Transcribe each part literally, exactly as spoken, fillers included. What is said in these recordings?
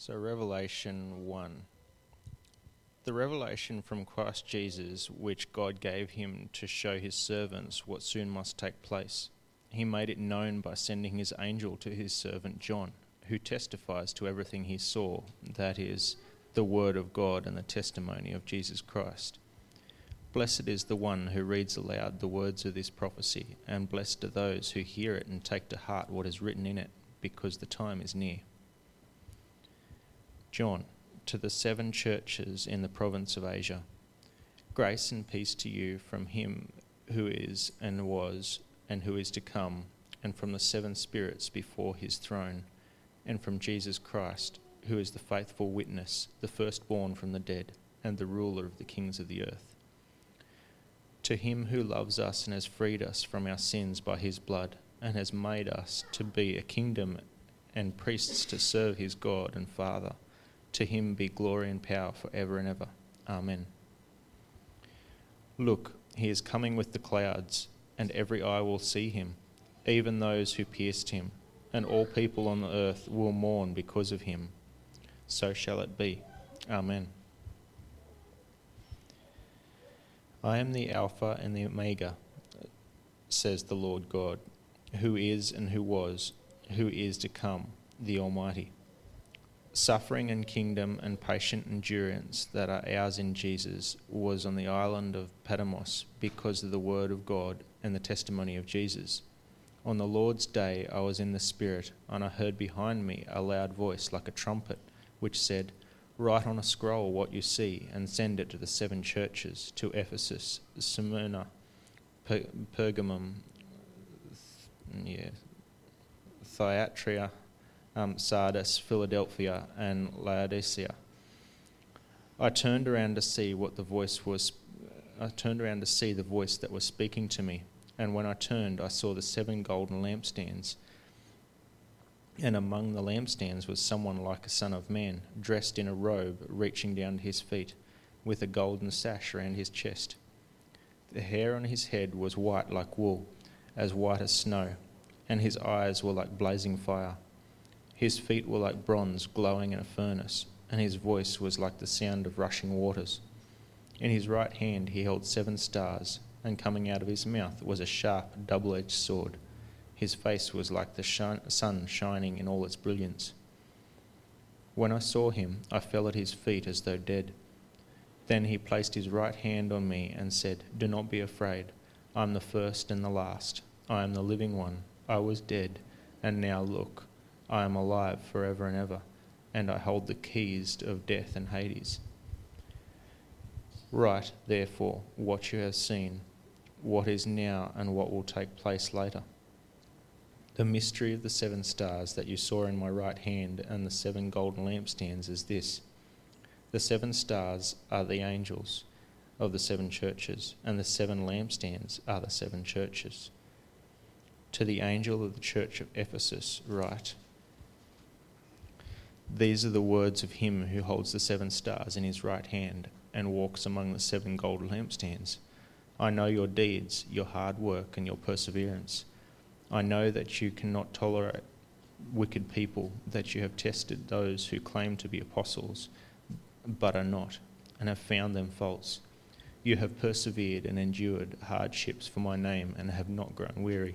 So Revelation one. The revelation from Christ Jesus, which God gave him to show his servants what soon must take place. He made it known by sending his angel to his servant John, who testifies to everything he saw, that is, the word of God and the testimony of Jesus Christ. Blessed is the one who reads aloud the words of this prophecy, and blessed are those who hear it and take to heart what is written in it, because the time is near. John, to the seven churches in the province of Asia. Grace and peace to you from him who is and was and who is to come, and from the seven spirits before his throne, and from Jesus Christ, who is the faithful witness, the firstborn from the dead, and the ruler of the kings of the earth. To him who loves us and has freed us from our sins by his blood, and has made us to be a kingdom and priests to serve his God and Father, to him be glory and power for ever and ever. Amen. Look, he is coming with the clouds, and every eye will see him, even those who pierced him, and all people on the earth will mourn because of him. So shall it be. Amen. I am the Alpha and the Omega, says the Lord God, who is and who was, who is to come, the Almighty. Suffering and kingdom and patient endurance that are ours in Jesus was on the island of Patmos because of the word of God and the testimony of Jesus. On the Lord's day I was in the Spirit, and I heard behind me a loud voice like a trumpet, which said, "Write on a scroll what you see, and send it to the seven churches, to Ephesus, Smyrna, per- Pergamum, yeah, Thyatira, Um, Sardis, Philadelphia, and Laodicea." I turned around to see what the voice was. I turned around to see the voice that was speaking to me, and when I turned, I saw the seven golden lampstands. And among the lampstands was someone like a son of man, dressed in a robe reaching down to his feet, with a golden sash around his chest. The hair on his head was white like wool, as white as snow, and his eyes were like blazing fire. His feet were like bronze glowing in a furnace, and his voice was like the sound of rushing waters. In his right hand he held seven stars, and coming out of his mouth was a sharp, double-edged sword. His face was like the sh- sun shining in all its brilliance. When I saw him, I fell at his feet as though dead. Then he placed his right hand on me and said, "Do not be afraid. I am the first and the last. I am the living one. I was dead, and now look, I am alive forever and ever, and I hold the keys of death and Hades. Write, therefore, what you have seen, what is now and what will take place later. The mystery of the seven stars that you saw in my right hand and the seven golden lampstands is this. The seven stars are the angels of the seven churches, and the seven lampstands are the seven churches. To the angel of the church of Ephesus write, these are the words of him who holds the seven stars in his right hand and walks among the seven golden lampstands. I know your deeds, your hard work, and your perseverance. I know that you cannot tolerate wicked people, that you have tested those who claim to be apostles, but are not, and have found them false. You have persevered and endured hardships for my name and have not grown weary.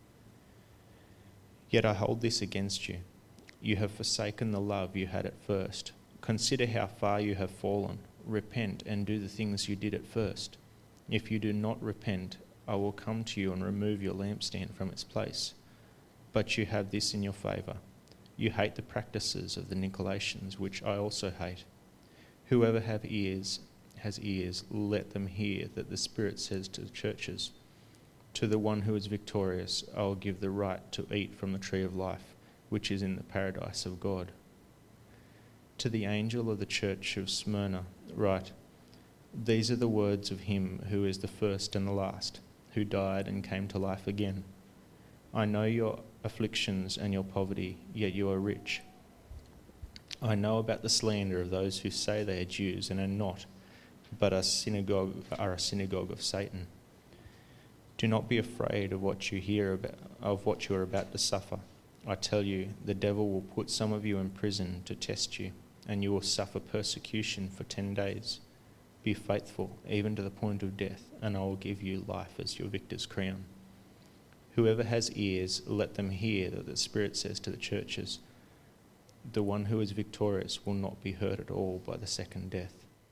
Yet I hold this against you. You have forsaken the love you had at first. Consider how far you have fallen. Repent and do the things you did at first. If you do not repent, I will come to you and remove your lampstand from its place. But you have this in your favour. You hate the practices of the Nicolaitans, which I also hate. Whoever have ears, has ears, let them hear that the Spirit says to the churches, to the one who is victorious, I will give the right to eat from the tree of life, which is in the paradise of God. To the angel of the church of Smyrna write, these are the words of him who is the first and the last, who died and came to life again. I know your afflictions and your poverty, yet you are rich. I know about the slander of those who say they are Jews and are not, but are, synagogue, are a synagogue of Satan. Do not be afraid of what you hear about, of what you are about to suffer. I tell you, the devil will put some of you in prison to test you, and you will suffer persecution for ten days. Be faithful, even to the point of death, and I will give you life as your victor's crown. Whoever has ears, let them hear that the Spirit says to the churches, the one who is victorious will not be hurt at all by the second death.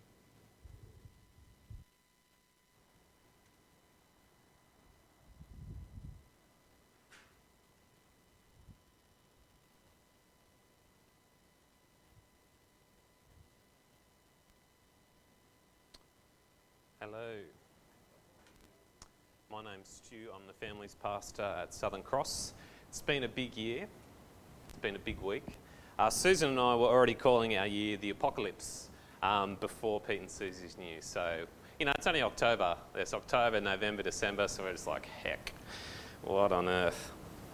Hello. My name's Stu. I'm the family's pastor at Southern Cross. It's been a big year. It's been a big week. Uh, Susan and I were already calling our year the apocalypse um, before Pete and Susie's news. So, you know, it's only October. It's October, November, December, so we're just like, heck, what on earth?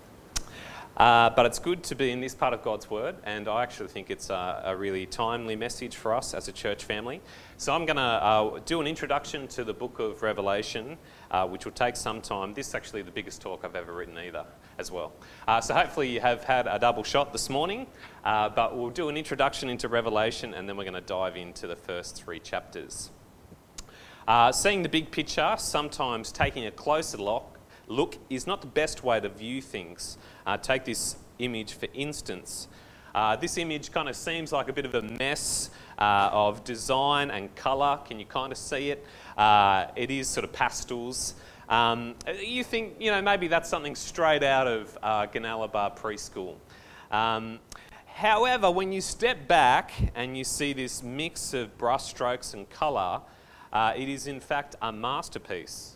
Uh, but it's good to be in this part of God's Word, and I actually think it's a, a really timely message for us as a church family. So I'm going to uh, do an introduction to the book of Revelation, uh, which will take some time. This is actually the biggest talk I've ever written either, as well. Uh, so hopefully you have had a double shot this morning, uh, but we'll do an introduction into Revelation, and then we're going to dive into the first three chapters. Uh, seeing the big picture, sometimes taking a closer look, look is not the best way to view things. Uh, take this image for instance. Uh, this image kind of seems like a bit of a mess uh, of design and colour. Can you kind of see it? Uh, it is sort of pastels. Um, you think, you know, maybe that's something straight out of uh, Gunalabar preschool. Um, however, when you step back and you see this mix of brushstrokes and colour, uh, it is in fact a masterpiece.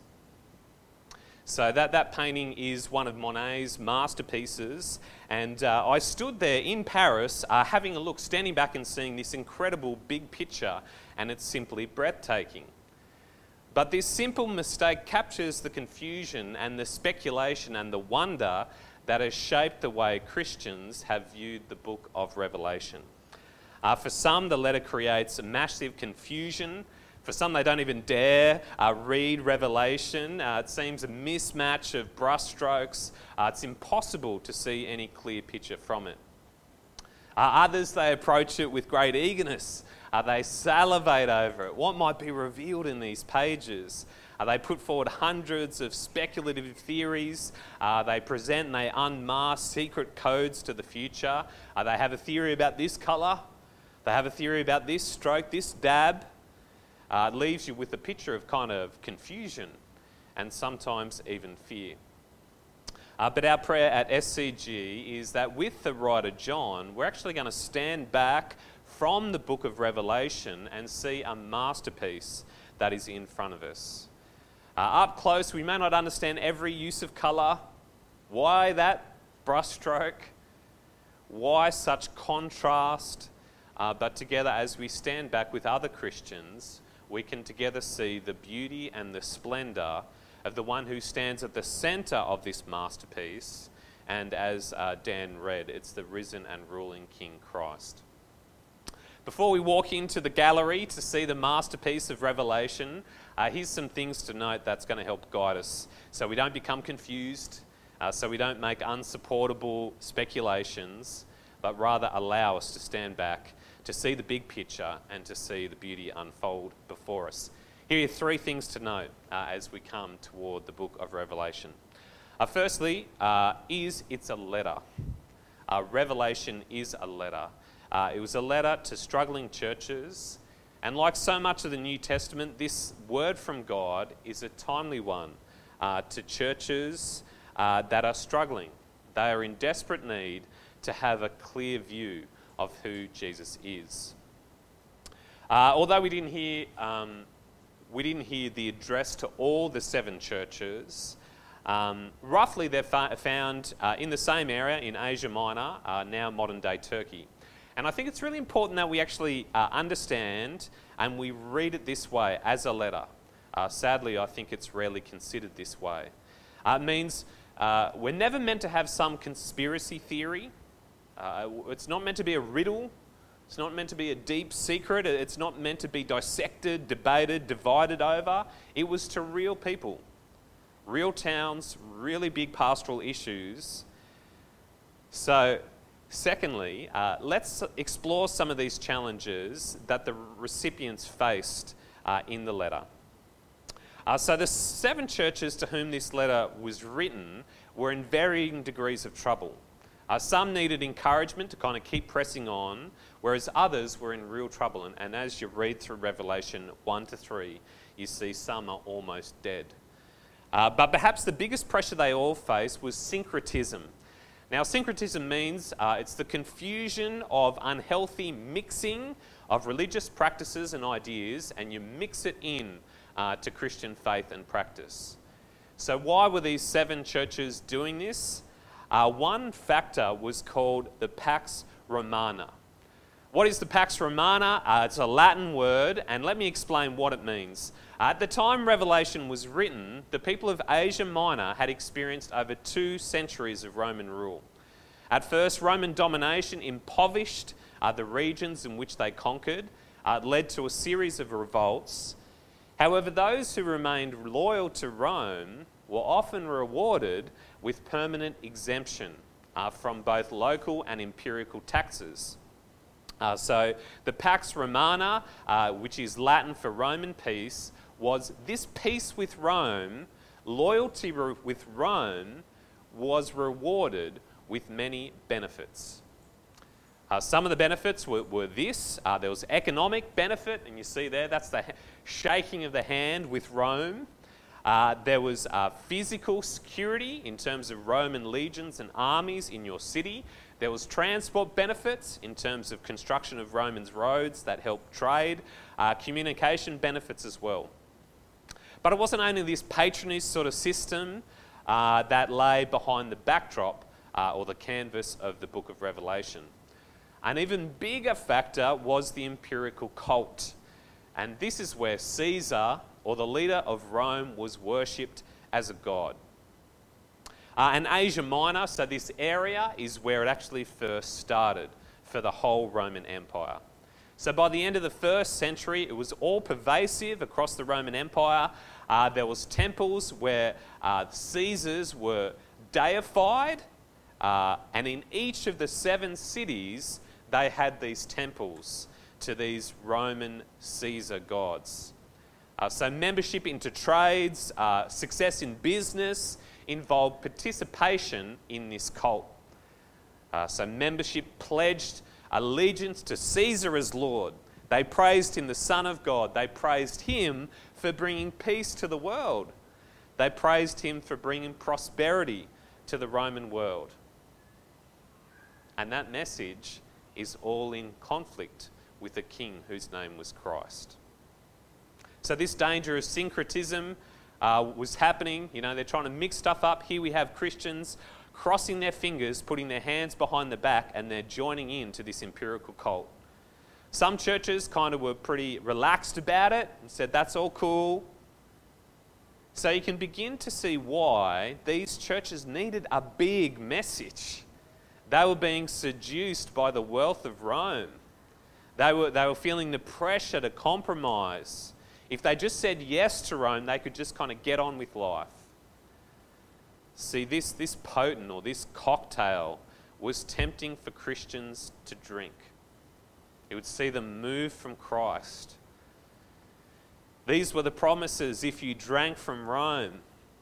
So that, that painting is one of Monet's masterpieces, and uh, I stood there in Paris uh, having a look, standing back and seeing this incredible big picture, and it's simply breathtaking. But this simple mistake captures the confusion and the speculation and the wonder that has shaped the way Christians have viewed the book of Revelation. Uh, for some, the letter creates a massive confusion. For some, they don't even dare uh, read Revelation. Uh, it seems a mismatch of brushstrokes. Uh, it's impossible to see any clear picture from it. Uh, others, they approach it with great eagerness. Uh, they salivate over it. What might be revealed in these pages? Uh, they put forward hundreds of speculative theories. Uh, they present and they unmask secret codes to the future. Uh, they have a theory about this colour. They have a theory about this stroke, this dab. Uh, it leaves you with a picture of kind of confusion and sometimes even fear. Uh, but our prayer at S C G is that with the writer John, we're actually going to stand back from the book of Revelation and see a masterpiece that is in front of us. Uh, up close, we may not understand every use of colour. Why that brushstroke? Why such contrast? Uh, but together, as we stand back with other Christians, we can together see the beauty and the splendour of the one who stands at the centre of this masterpiece. And as uh, Dan read, it's the risen and ruling King Christ. Before we walk into the gallery to see the masterpiece of Revelation, uh, here's some things to note that's going to help guide us so we don't become confused, uh, so we don't make unsupportable speculations, but rather allow us to stand back to see the big picture and to see the beauty unfold before us. Here are three things to note uh, as we come toward the book of Revelation. Uh, firstly, uh, is it's a letter. Uh, Revelation is a letter. Uh, it was a letter to struggling churches, and like so much of the New Testament, this word from God is a timely one uh, to churches uh, that are struggling. They are in desperate need to have a clear view of who Jesus is. Uh, although we didn't hear um, we didn't hear the address to all the seven churches, um, roughly they're fa- found uh, in the same area in Asia Minor, uh, now modern-day Turkey. And I think it's really important that we actually uh, understand and we read it this way, as a letter. Uh, sadly, I think it's rarely considered this way. Uh, it means uh, we're never meant to have some conspiracy theory. Uh, it's not meant to be a riddle. It's not meant to be a deep secret. It's not meant to be dissected, debated, divided over. It was to real people, real towns, really big pastoral issues, So, secondly, uh, let's explore some of these challenges that the recipients faced uh, in the letter. Uh, so the seven churches to whom this letter was written were in varying degrees of trouble. Uh, some needed encouragement to kind of keep pressing on, whereas others were in real trouble. And, and as you read through Revelation one to three, you see some are almost dead. Uh, but perhaps the biggest pressure they all faced was syncretism. Now, syncretism means uh, it's the confusion of unhealthy mixing of religious practices and ideas, and you mix it in uh, to Christian faith and practice. So why were these seven churches doing this? Uh, one factor was called the Pax Romana. What is the Pax Romana? Uh, it's a Latin word, and let me explain what it means. At the time Revelation was written, the people of Asia Minor had experienced over two centuries of Roman rule. At first, Roman domination impoverished uh, the regions in which they conquered, uh, led to a series of revolts. However, those who remained loyal to Rome were often rewarded with permanent exemption uh, from both local and imperial taxes. Uh, so the Pax Romana, uh, which is Latin for Roman peace, was this peace with Rome, loyalty re- with Rome, was rewarded with many benefits. Uh, some of the benefits were, were this. Uh, there was economic benefit, and you see there, that's the ha- shaking of the hand with Rome. Uh, there was uh, physical security in terms of Roman legions and armies in your city. There was transport benefits in terms of construction of Romans roads that helped trade, uh, communication benefits as well. But it wasn't only this patronage sort of system uh, that lay behind the backdrop uh, or the canvas of the book of Revelation. An even bigger factor was the empirical cult. And this is where Caesar, or the leader of Rome, was worshipped as a god. Uh, and Asia Minor, so this area is where it actually first started for the whole Roman Empire. So by the end of the first century, it was all pervasive across the Roman Empire. Uh, there was temples where uh, Caesars were deified, uh, and in each of the seven cities, they had these temples to these Roman Caesar gods. Uh, so membership into trades, uh, success in business, involved participation in this cult. Uh, so membership pledged allegiance to Caesar as Lord. They praised him, the Son of God. They praised him for bringing peace to the world. They praised him for bringing prosperity to the Roman world. And that message is all in conflict with the king whose name was Christ. So this danger of syncretism uh, was happening. You know, they're trying to mix stuff up. Here we have Christians crossing their fingers, putting their hands behind the back, and they're joining in to this empirical cult. Some churches kind of were pretty relaxed about it and said, that's all cool. So you can begin to see why these churches needed a big message. They were being seduced by the wealth of Rome. They were, they were feeling the pressure to compromise. If they just said yes to Rome, they could just kind of get on with life. See, this, this potent or this cocktail was tempting for Christians to drink. It would see them move from Christ. These were the promises if you drank from Rome.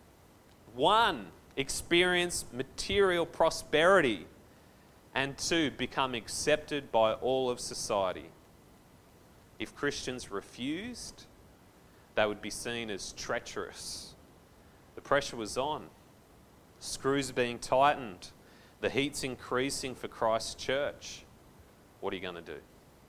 One, experience material prosperity. And two, become accepted by all of society. If Christians refused, they would be seen as treacherous. The pressure was on. Screws are being tightened. The heat's increasing for Christ's church. What are you going to do?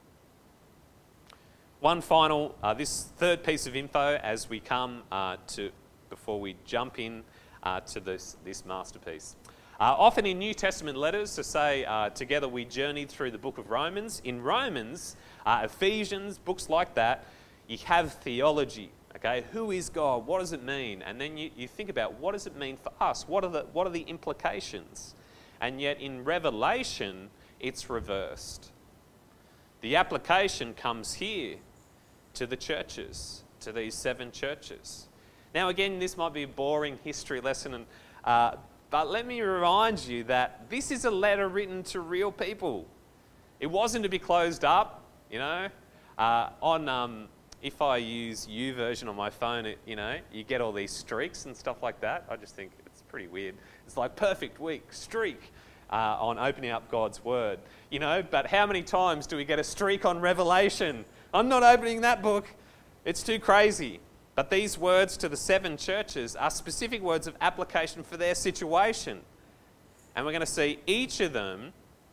One final, uh, this third piece of info as we come uh, to, before we jump in uh, to this, this masterpiece. Uh, often in New Testament letters, to say, uh, together we journeyed through the book of Romans. In Romans, uh, Ephesians, books like that, you have theology. Okay, who is God? What does it mean? And then you, you think about, what does it mean for us? What are the what are the implications? And yet in Revelation, it's reversed. The application comes here to the churches, to these seven churches. Now again, this might be a boring history lesson, and uh, But let me remind you that this is a letter written to real people. It wasn't to be closed up, you know. Uh, on um, if I use U version on my phone, it, you know, you get all these streaks and stuff like that. I just think it's pretty weird. It's like perfect week, streak uh, on opening up God's Word. You know, but how many times do we get a streak on Revelation? I'm not opening that book. It's too crazy. But these words to the seven churches are specific words of application for their situation. And we're going to see each of them,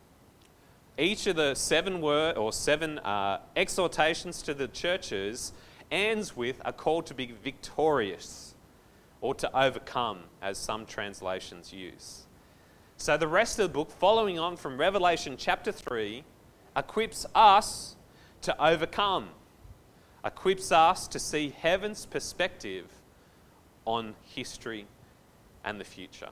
each of the seven word or seven uh, exhortations to the churches ends with a call to be victorious or to overcome, as some translations use. So the rest of the book, following on from Revelation chapter three, equips us to overcome. Equips us to see heaven's perspective on history and the future.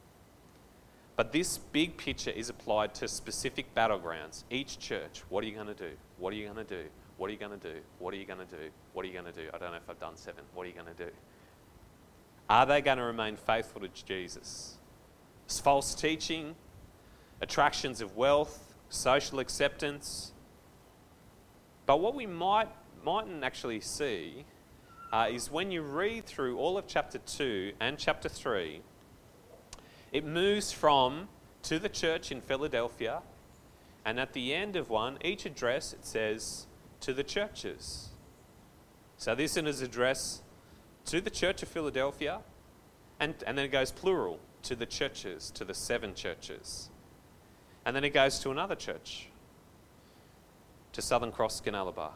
But this big picture is applied to specific battlegrounds. Each church, what are you going to do? What are you going to do? What are you going to do? What are you going to do? What are you going to do? I don't know if I've done seven. What are you going to do? Are they going to remain faithful to Jesus? It's false teaching, attractions of wealth, social acceptance. But what we might mightn't actually see uh, is when you read through all of chapter two and chapter three, it moves from to the church in Philadelphia, and at the end of one, each address it says to the churches. So this is an address to the church of Philadelphia, and, and then it goes plural to the churches, to the seven churches. And then it goes to another church, to Southern Cross Skinalabar.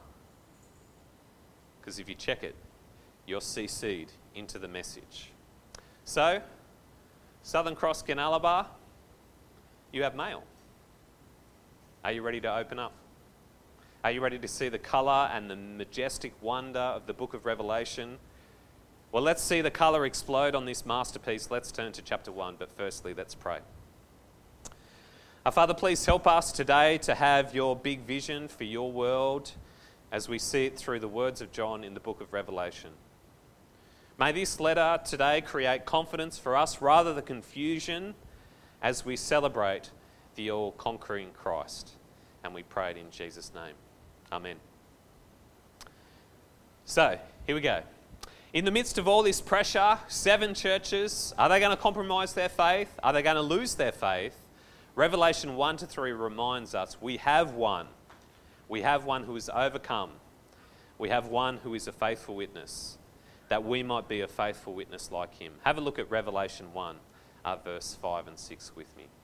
Because if you check it, you're C C'd into the message. So, Southern Cross Skinalabar, you have mail. Are you ready to open up? Are you ready to see the colour and the majestic wonder of the book of Revelation? Well, let's see the colour explode on this masterpiece. Let's turn to chapter one, but firstly, let's pray. Our Father, please help us today to have your big vision for your world as we see it through the words of John in the book of Revelation. May this letter today create confidence for us rather than confusion as we celebrate the all-conquering Christ. And we pray it in Jesus' name. Amen. So, here we go. In the midst of all this pressure, seven churches, are they going to compromise their faith? Are they going to lose their faith? Revelation one to three reminds us we have one. We have one who is overcome. We have one who is a faithful witness, that we might be a faithful witness like him. Have a look at Revelation one, uh, verse five and six with me.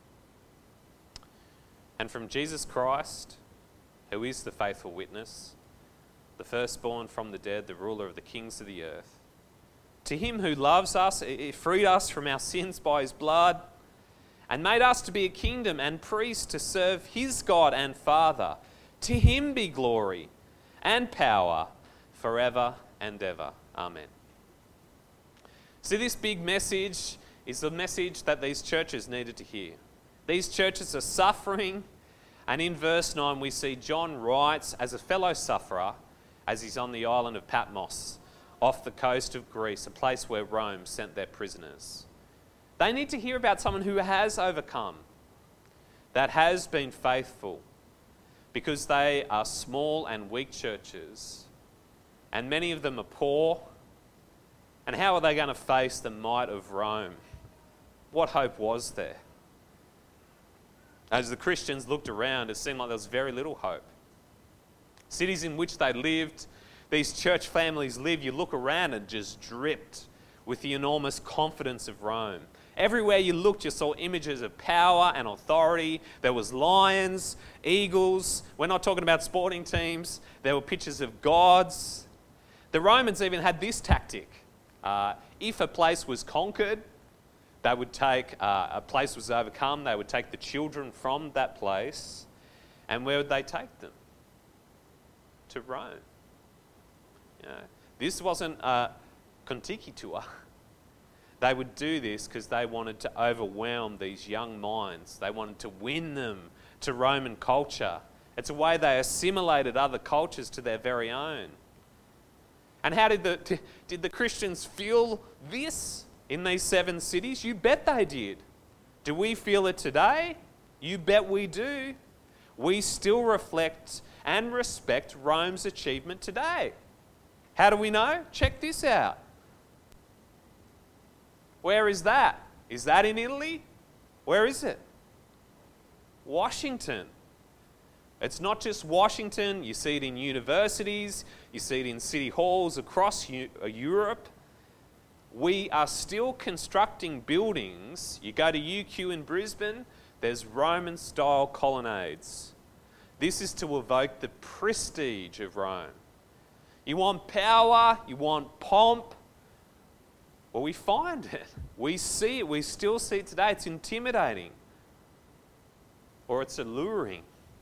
And from Jesus Christ, who is the faithful witness, the firstborn from the dead, the ruler of the kings of the earth, to him who loves us, he freed us from our sins by his blood, and made us to be a kingdom and priests to serve his God and Father. To him be glory and power forever and ever. Amen. See, this big message is the message that these churches needed to hear. These churches are suffering, and in verse nine we see John writes as a fellow sufferer as he's on the island of Patmos, off the coast of Greece, a place where Rome sent their prisoners. They need to hear about someone who has overcome, that has been faithful, because they are small and weak churches, and many of them are poor. And how are they going to face the might of Rome? What hope was there? As the Christians looked around, it seemed like there was very little hope. Cities in which they lived, these church families lived, you look around and just dripped with the enormous confidence of Rome. Everywhere you looked, you saw images of power and authority. There was lions, eagles. We're not talking about sporting teams. There were pictures of gods. The Romans even had this tactic. Uh, if a place was conquered, they would take, uh, a place was overcome, they would take the children from that place. And where would they take them? To Rome. You know, this wasn't a Kontiki tour. They would do this because they wanted to overwhelm these young minds. They wanted to win them to Roman culture. It's a way they assimilated other cultures to their very own. And how did the did the Christians feel this? in these seven cities? You bet they did. Do we feel it today? You bet we do. We still reflect and respect Rome's achievement today. How do we know? Check this out. Where is that? Is that in Italy? Where is it? Washington. It's not just Washington. You see it in universities. You see it in city halls across Europe. We are still constructing buildings. You go to U Q in Brisbane, there's Roman-style colonnades. This is to evoke the prestige of Rome. You want power, you want pomp. Well, we find it. We see it. We still see it today. It's intimidating. Or it's alluring.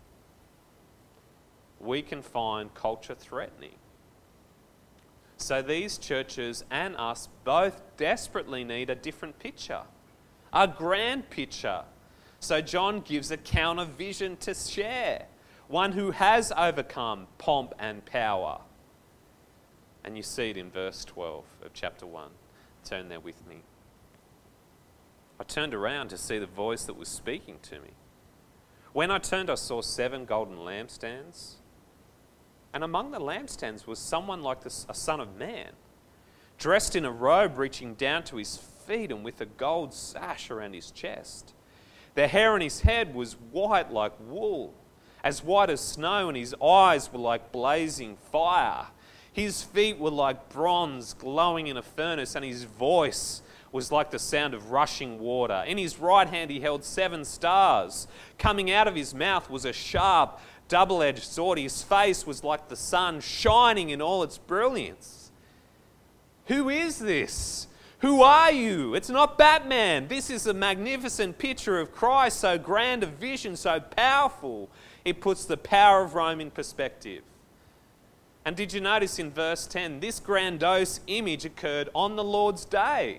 We can find culture threatening. So these churches and us both desperately need a different picture, a grand picture. So John gives a counter vision to share, one who has overcome pomp and power. And you see it in verse twelve of chapter one. Turn there with me. I turned around to see the voice that was speaking to me. When I turned, I saw seven golden lampstands. And among the lampstands was someone like the, a son of man, dressed in a robe reaching down to his feet and with a gold sash around his chest. The hair on his head was white like wool, as white as snow, and his eyes were like blazing fire. His feet were like bronze glowing in a furnace, and his voice was like the sound of rushing water. In his right hand he held seven stars. Coming out of his mouth was a sharp, double-edged sword. His face was like the sun, shining in all its brilliance. Who is this? Who are you? It's not Batman. This is a magnificent picture of Christ, so grand a vision, so powerful. It puts the power of Rome in perspective. And did you notice in verse ten, this grandiose image occurred on the Lord's day.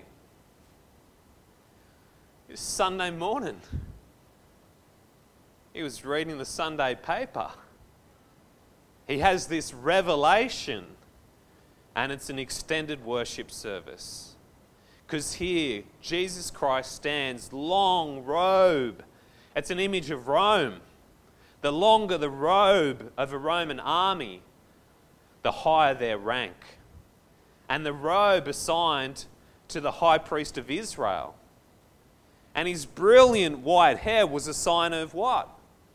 It was Sunday morning. He was reading the Sunday paper. He has this revelation, and it's an extended worship service. Because here, Jesus Christ stands, long robe. It's an image of Rome. The longer the robe of a Roman army, the higher their rank. And the robe assigned to the high priest of Israel. And his brilliant white hair was a sign of what?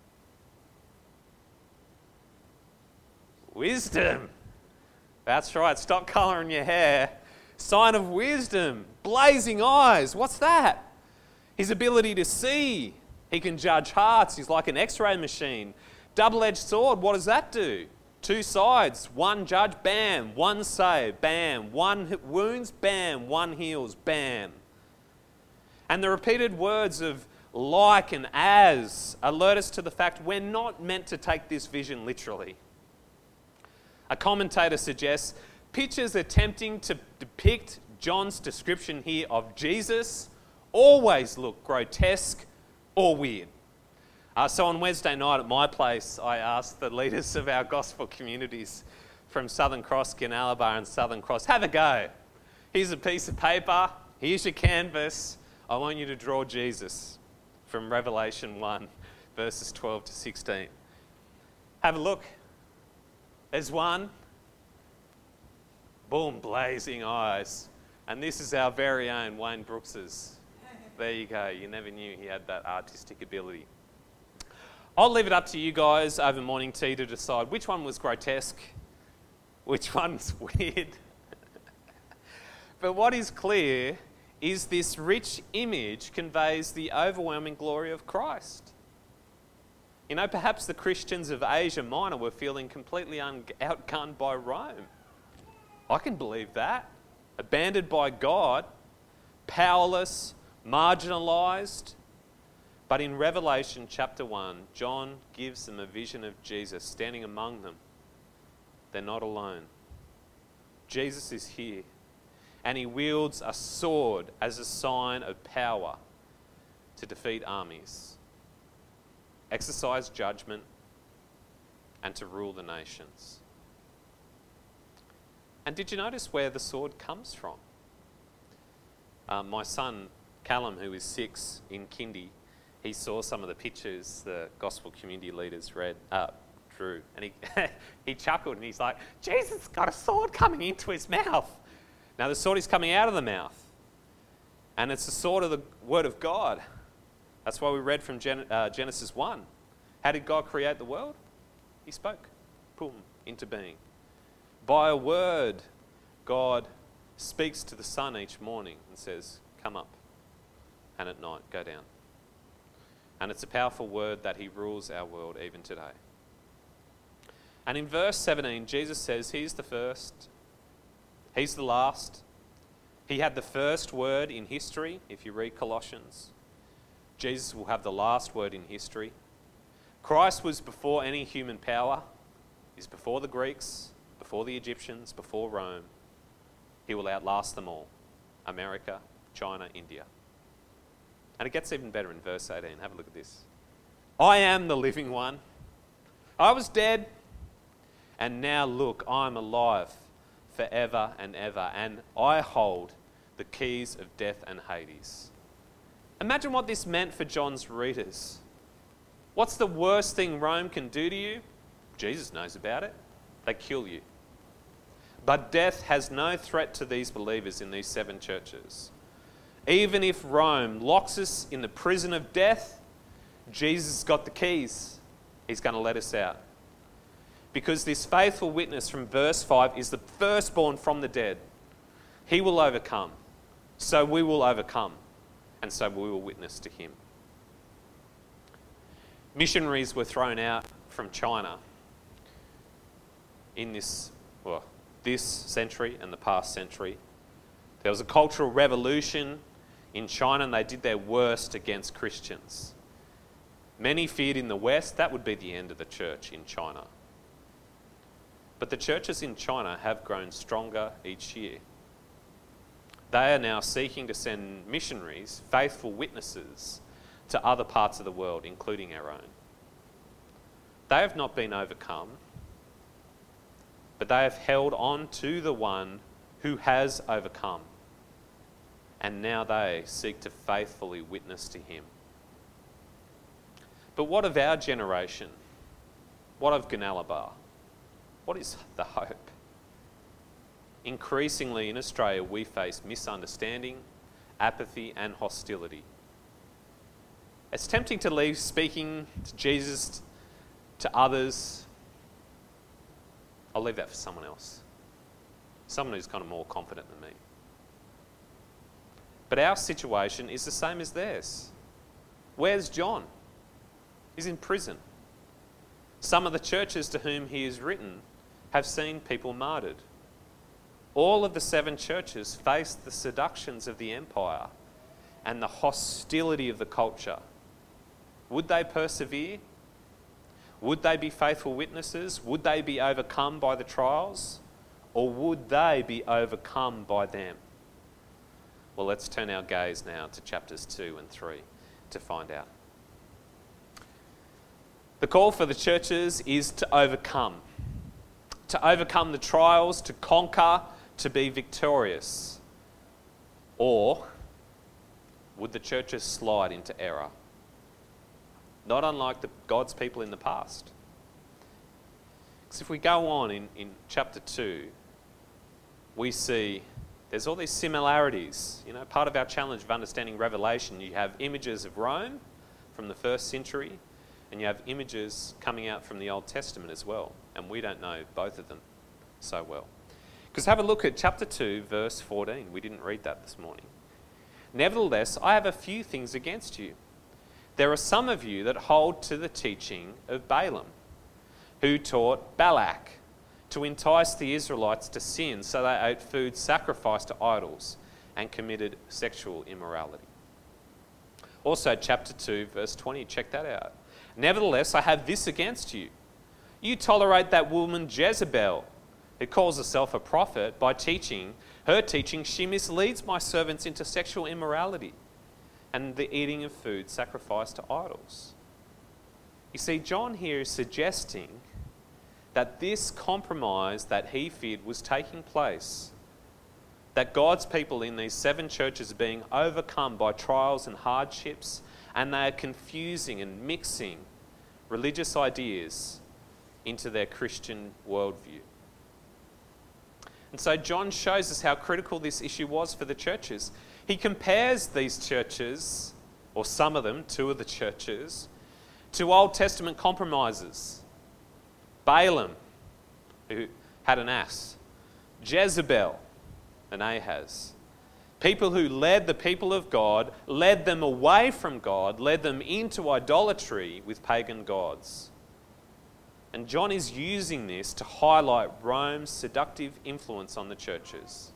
Wisdom. That's right, stop colouring your hair. Sign of wisdom. Blazing eyes. What's that? His ability to see. He can judge hearts. He's like an x-ray machine. Double-edged sword, what does that do? Two sides. One judge, bam. One save, bam. One wounds, bam. One heals, bam. And the repeated words of like and as alert us to the fact we're not meant to take this vision literally. A commentator suggests pictures attempting to depict John's description here of Jesus always look grotesque or weird. Uh, so on Wednesday night at my place, I asked the leaders of our gospel communities from Southern Cross, Ginalabar and Southern Cross, have a go. Here's a piece of paper, here's your canvas. I want you to draw Jesus from Revelation one, verses twelve to sixteen. Have a look. There's one. Boom, blazing eyes. And this is our very own Wayne Brooks's. There you go. You never knew he had that artistic ability. I'll leave it up to you guys over morning tea to decide which one was grotesque, which one's weird. But what is clear is this rich image conveys the overwhelming glory of Christ. You know, perhaps the Christians of Asia Minor were feeling completely un- outgunned by Rome. I can believe that. Abandoned by God, powerless, marginalised. But in Revelation chapter one, John gives them a vision of Jesus standing among them. They're not alone. Jesus is here, and he wields a sword as a sign of power to defeat armies, exercise judgment, and to rule the nations. And did you notice where the sword comes from? Um, my son, Callum, who is six in kindy, he saw some of the pictures the gospel community leaders read, uh, drew, and he, he chuckled and he's like, Jesus has got a sword coming into his mouth. Now the sword is coming out of the mouth, and it's the sword of the word of God. That's why we read from Gen- uh, Genesis one. How did God create the world? He spoke, boom, into being. By a word, God speaks to the sun each morning and says, come up, and at night, go down. And it's a powerful word that he rules our world even today. And in verse seventeen, Jesus says he's the first, he's the last. He had the first word in history, if you read Colossians. Jesus will have the last word in history. Christ was before any human power. He's before the Greeks, before the Egyptians, before Rome. He will outlast them all. America, China, India. And it gets even better in verse eighteen. Have a look at this. I am the living one. I was dead, and now look, I am alive forever and ever, and I hold the keys of death and Hades. Imagine what this meant for John's readers. What's the worst thing Rome can do to you? Jesus knows about it. They kill you. But death has no threat to these believers in these seven churches. Even if Rome locks us in the prison of death, Jesus has got the keys. He's going to let us out. Because this faithful witness from verse five is the firstborn from the dead. He will overcome. So we will overcome. And so we will witness to him. Missionaries were thrown out from China in this, well, this century and the past century. There was a cultural revolution in China, and they did their worst against Christians. Many feared in the West that would be the end of the church in China. But the churches in China have grown stronger each year. They are now seeking to send missionaries, faithful witnesses, to other parts of the world, including our own. They have not been overcome, but they have held on to the one who has overcome. And now they seek to faithfully witness to him. But what of our generation? What of Gunalabar? What is the hope? Increasingly in Australia, we face misunderstanding, apathy, and hostility. It's tempting to leave speaking to Jesus to others. I'll leave that for someone else. Someone who's kind of more confident than me. But our situation is the same as theirs. Where's John? He's in prison. Some of the churches to whom he is written have seen people martyred. All of the seven churches faced the seductions of the empire and the hostility of the culture. Would they persevere? Would they be faithful witnesses? Would they be overcome by the trials? Or would they be overcome by them? Well, let's turn our gaze now to chapters two and three to find out. The call for the churches is to overcome. To overcome the trials, to conquer, to be victorious. Or would the churches slide into error? Not unlike the, God's people in the past. Because if we go on in, in chapter two, we see there's all these similarities. You know, part of our challenge of understanding Revelation, you have images of Rome from the first century, and you have images coming out from the Old Testament as well. And we don't know both of them so well. Because have a look at chapter two, verse fourteen. We didn't read that this morning. Nevertheless, I have a few things against you. There are some of you that hold to the teaching of Balaam, who taught Balak to entice the Israelites to sin, so they ate food sacrificed to idols and committed sexual immorality. Also, chapter two, verse twenty, check that out. Nevertheless, I have this against you. You tolerate that woman Jezebel, who calls herself a prophet. By teaching, her teaching, she misleads my servants into sexual immorality and the eating of food sacrificed to idols. You see, John here is suggesting that this compromise that he feared was taking place that God's people in these seven churches are being overcome by trials and hardships, and they are confusing and mixing religious ideas into their Christian worldview. And so John shows us how critical this issue was for the churches. He compares these churches, or some of them, two of the churches, to Old Testament compromisers. Balaam, who had an ass. Jezebel, and Ahaz. People who led the people of God, led them away from God, led them into idolatry with pagan gods. And John is using this to highlight Rome's seductive influence on the churches.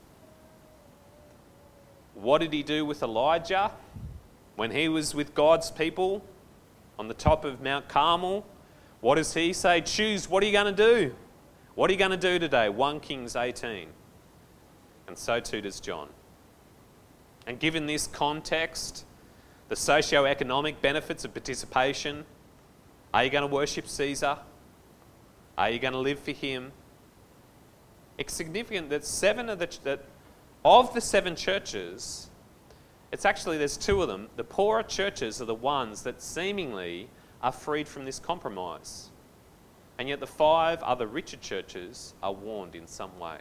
What did he do with Elijah when he was with God's people on the top of Mount Carmel? What does he say? Choose, what are you going to do? What are you going to do today? First Kings eighteen. And so too does John. And given this context, the socio-economic benefits of participation, are you going to worship Caesar? Are you going to live for him? It's significant that seven of the, that of the seven churches, it's actually, there's two of them, the poorer churches are the ones that seemingly are freed from this compromise. And yet the five other richer churches are warned in some way.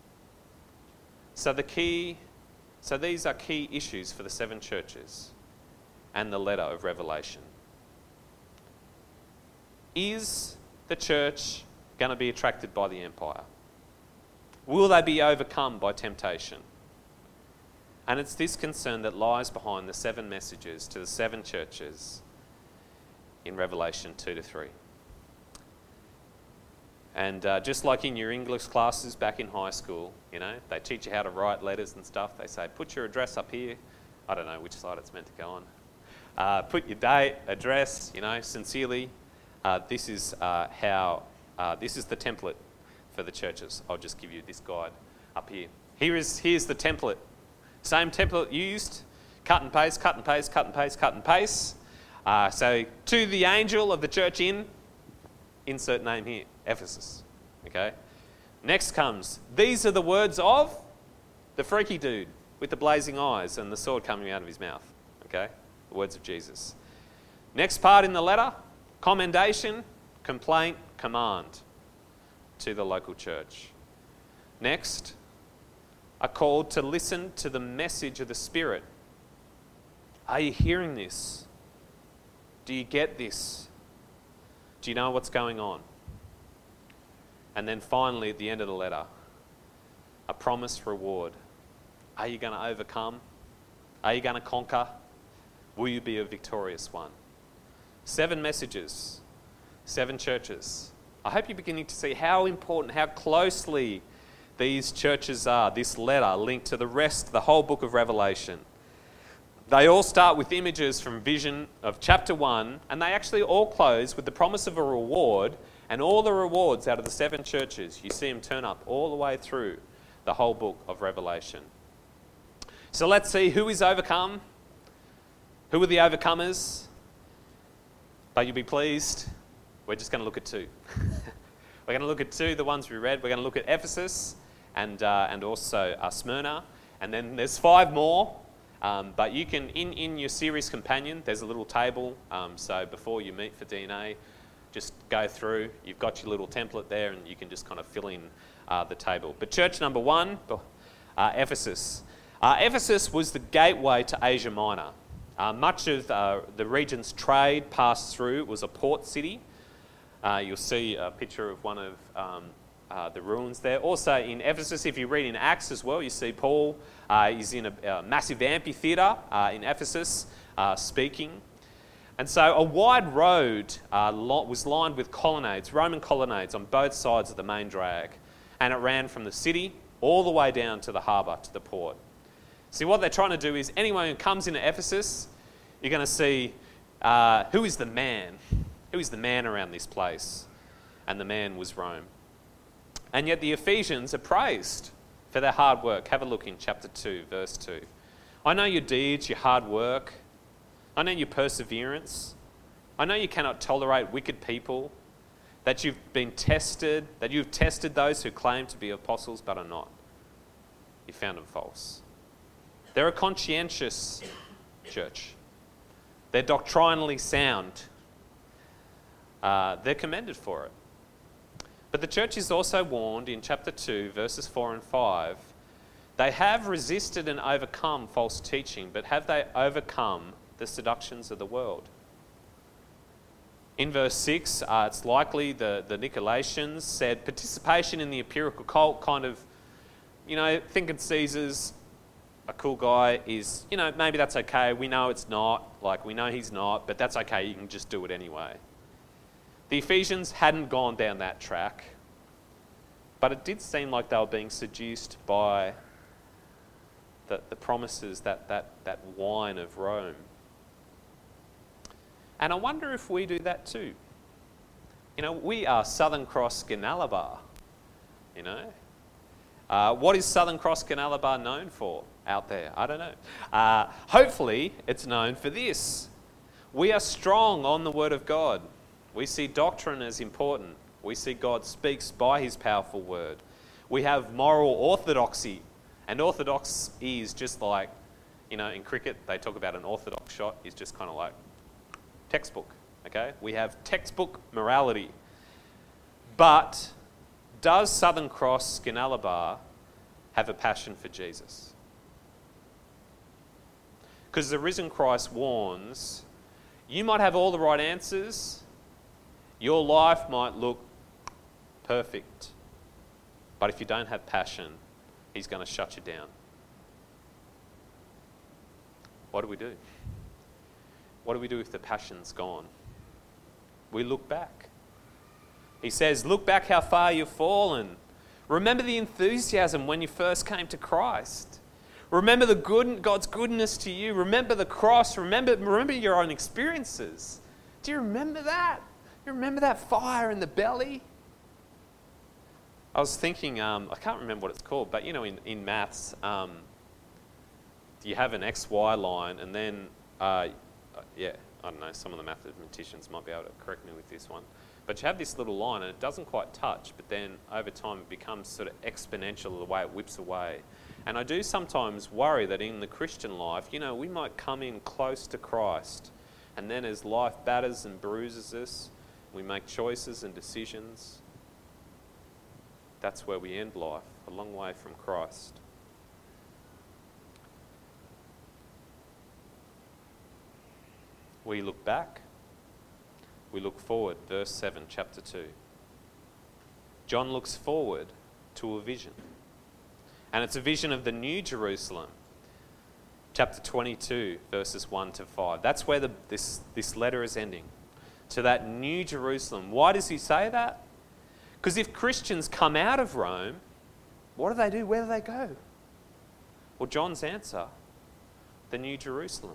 So the key, so these are key issues for the seven churches and the letter of Revelation. Is the church going to be attracted by the empire? Will they be overcome by temptation? And it's this concern that lies behind the seven messages to the seven churches in Revelation two to three. And uh, just like in your English classes back in high school, you know, they teach you how to write letters and stuff. They say, put your address up here. I don't know which side it's meant to go on. Uh, put your date, address, you know, sincerely. Uh, this is uh, how, uh, this is the template for the churches. I'll just give you this guide up here. Here is, here's the template. Same template used. Cut and paste, cut and paste, cut and paste, cut and paste. Uh, so, to the angel of the church in, insert name here, Ephesus. Okay. Next comes, these are the words of the freaky dude with the blazing eyes and the sword coming out of his mouth. Okay. The words of Jesus. Next part in the letter, commendation, complaint, command to the local church. Next, a call to listen to the message of the Spirit. Are you hearing this? Do you get this? Do you know what's going on? And then finally, at the end of the letter, a promised reward. Are you going to overcome? Are you going to conquer? Will you be a victorious one? Seven messages, seven churches. I hope you're beginning to see how important, how closely these churches are, this letter linked to the rest, the whole book of Revelation. They all start with images from vision of chapter one, and they actually all close with the promise of a reward, and all the rewards out of the seven churches, you see them turn up all the way through the whole book of Revelation. So let's see who is overcome. Who are the overcomers? But you'll be pleased, we're just going to look at two. We're going to look at two, the ones we read. We're going to look at Ephesus and uh, and also uh, Smyrna. And then there's five more. Um, but you can, in, in your series companion, there's a little table. Um, so before you meet for D N A, just go through. You've got your little template there and you can just kind of fill in uh, the table. But church number one, uh, Ephesus. Uh, Ephesus was the gateway to Asia Minor. Uh, much of uh, the region's trade passed through. It was a port city. Uh, you'll see a picture of one of um, uh, the ruins there. Also in Ephesus, if you read in Acts as well, you see Paul uh, is in a, a massive amphitheatre uh, in Ephesus uh, speaking. And so a wide road uh, lo- was lined with colonnades, Roman colonnades on both sides of the main drag. And it ran from the city all the way down to the harbour, to the port. See, what they're trying to do is anyone who comes into Ephesus, you're going to see uh, who is the man? Who is the man around this place? And the man was Rome. And yet the Ephesians are praised for their hard work. Have a look in chapter two, verse two. I know your deeds, your hard work. I know your perseverance. I know you cannot tolerate wicked people, that you've been tested, that you've tested those who claim to be apostles but are not, you found them false. They're a conscientious church. They're doctrinally sound. Uh, they're commended for it. But the church is also warned in chapter two, verses four and five, they have resisted and overcome false teaching, but have they overcome the seductions of the world? In verse six, uh, it's likely the, the Nicolaitans said participation in the empirical cult kind of, you know, thinking Caesar's a cool guy is, you know, maybe that's okay. We know it's not, like we know he's not, but that's okay. You can just do it anyway. The Ephesians hadn't gone down that track, but it did seem like they were being seduced by the, the promises, that, that, that wine of Rome. And I wonder if we do that too. You know, we are Southern Cross Ginalabar, you know. Uh, what is Southern Cross Ginalabar known for out there? I don't know. Uh, hopefully, it's known for this. We are strong on the Word of God. We see doctrine as important. We see God speaks by His powerful Word. We have moral orthodoxy. And orthodox is just like, you know, in cricket, they talk about an orthodox shot is just kind of like textbook, okay? We have textbook morality. But does Southern Cross Ginalabar have a passion for Jesus? Because the risen Christ warns, you might have all the right answers, your life might look perfect, but if you don't have passion, He's going to shut you down. What do we do? What do we do if the passion's gone? We look back. He says, look back how far you've fallen. Remember the enthusiasm when you first came to Christ. Remember the good, God's goodness to you. Remember the cross. Remember, remember your own experiences. Do you remember that? You remember that fire in the belly? I was thinking, um, I can't remember what it's called, but you know, in, in maths, um, you have an X Y line and then, uh, yeah, I don't know, some of the mathematicians might be able to correct me with this one. But you have this little line and it doesn't quite touch, but then over time it becomes sort of exponential the way it whips away. And I do sometimes worry that in the Christian life, you know, we might come in close to Christ, and then as life batters and bruises us, we make choices and decisions. That's where we end life, a long way from Christ. We look back, we look forward. Verse seven, chapter two. John looks forward to a vision. And it's a vision of the New Jerusalem. Chapter twenty-two, verses one to five. That's where the, this, this letter is ending. To that New Jerusalem. Why does he say that? Because if Christians come out of Rome, what do they do? Where do they go? Well, John's answer, the New Jerusalem.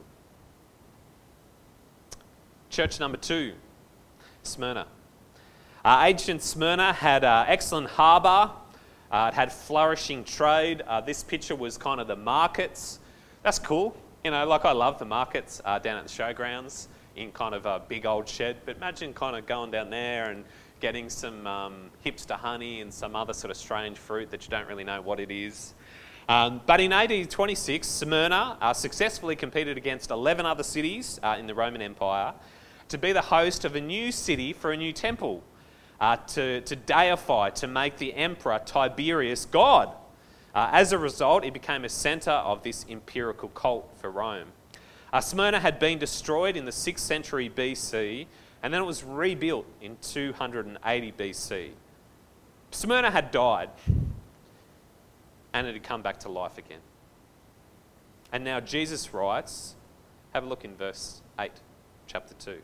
Church number two, Smyrna. Uh, ancient Smyrna had an uh, excellent harbour. Uh, it had flourishing trade. Uh, this picture was kind of the markets. That's cool. You know, like I love the markets uh, down at the showgrounds in kind of a big old shed. But imagine kind of going down there and getting some um, hipster honey and some other sort of strange fruit that you don't really know what it is. Um, but in A D twenty-six, Smyrna uh, successfully competed against eleven other cities uh, in the Roman Empire to be the host of a new city for a new temple, uh, to, to deify, to make the emperor Tiberius God. Uh, as a result, it became a centre of this empirical cult for Rome. Uh, Smyrna had been destroyed in the sixth century B C, and then it was rebuilt in two hundred eighty B C. Smyrna had died, and it had come back to life again. And now Jesus writes, have a look in verse eight, chapter two.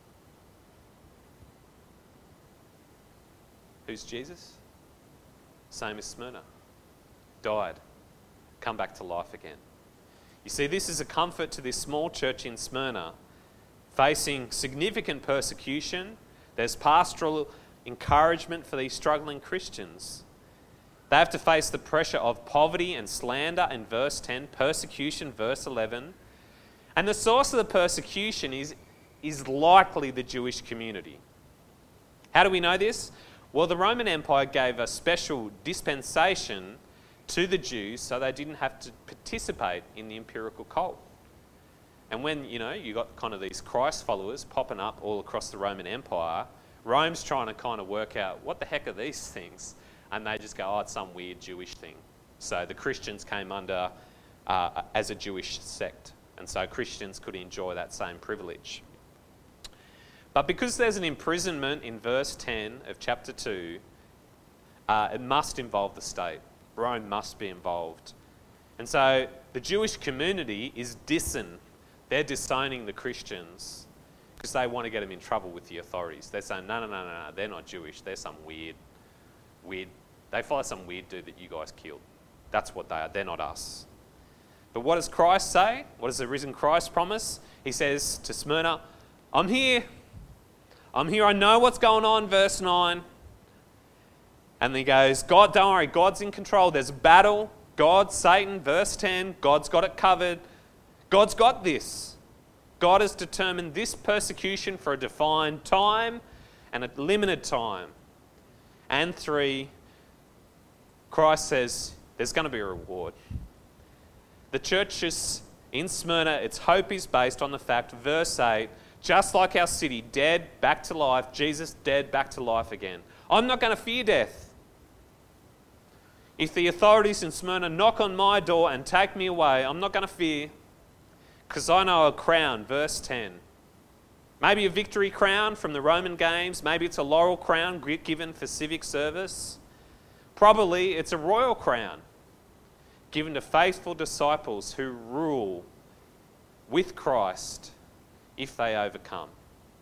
Who's Jesus? Same as Smyrna. Died, come back to life again. You see, this is a comfort to this small church in Smyrna, facing significant persecution. There's pastoral encouragement for these struggling Christians. They have to face the pressure of poverty and slander in verse ten, persecution, verse eleven. And the source of the persecution is, is likely the Jewish community. How do we know this? Well, the Roman Empire gave a special dispensation to the Jews so they didn't have to participate in the empirical cult. And when, you know, you got kind of these Christ followers popping up all across the Roman Empire, Rome's trying to kind of work out, what the heck are these things? And they just go, oh, it's some weird Jewish thing. So the Christians came under uh, as a Jewish sect. And so Christians could enjoy that same privilege. But because there's an imprisonment in verse ten of chapter two, uh, it must involve the state. Rome must be involved. And so the Jewish community is dissing. They're disowning the Christians because they want to get them in trouble with the authorities. They're saying, no, no, no, no, no, they're not Jewish. They're some weird, weird, they follow some weird dude that you guys killed. That's what they are. They're not us. But what does Christ say? What does the risen Christ promise? He says to Smyrna, I'm here. I'm here. I know what's going on, verse nine. And he goes, God, don't worry. God's in control. There's a battle. God, Satan, verse ten. God's got it covered. God's got this. God has determined this persecution for a defined time and a limited time. And three, Christ says there's going to be a reward. The churches in Smyrna, its hope is based on the fact, verse eight, just like our city, dead, back to life, Jesus dead, back to life again. I'm not going to fear death. If the authorities in Smyrna knock on my door and take me away, I'm not going to fear, because I know a crown, verse ten. Maybe a victory crown from the Roman games. Maybe it's a laurel crown given for civic service. Probably it's a royal crown given to faithful disciples who rule with Christ if they overcome.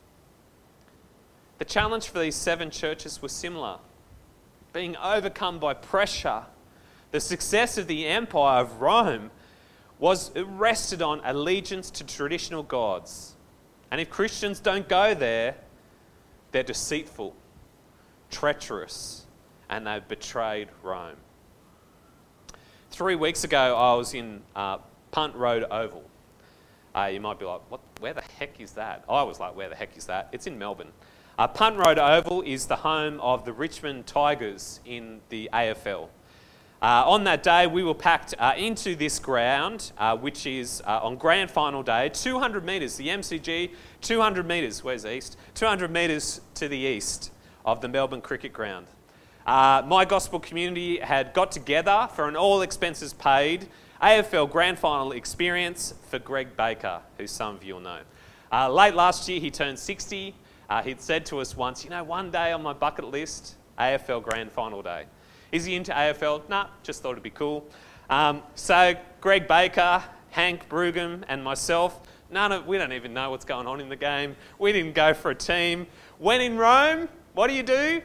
The challenge for these seven churches was similar. Being overcome by pressure. The success of the empire of Rome was it rested on allegiance to traditional gods. And if Christians don't go there, they're deceitful, treacherous, and they've betrayed Rome. Three weeks ago, I was in uh, Punt Road Oval. Uh, you might be like, "What? Where the heck is that?" I was like, where the heck is that? It's in Melbourne. Uh, Punt Road Oval is the home of the Richmond Tigers in the A F L. Uh, on that day, we were packed uh, into this ground, uh, which is uh, on grand final day, two hundred metres, the M C G, two hundred metres, where's east? two hundred metres to the east of the Melbourne Cricket Ground. Uh, my gospel community had got together for an all expenses paid A F L grand final experience for Greg Baker, who some of you will know. Uh, late last year, he turned sixty. Uh, he'd said to us once, you know, one day on my bucket list, A F L grand final day. Is he into A F L? Nah, just thought it'd be cool. Um, so Greg Baker, Hank Brugum and myself, none of, we don't even know what's going on in the game. We didn't go for a team. When in Rome, what do you do?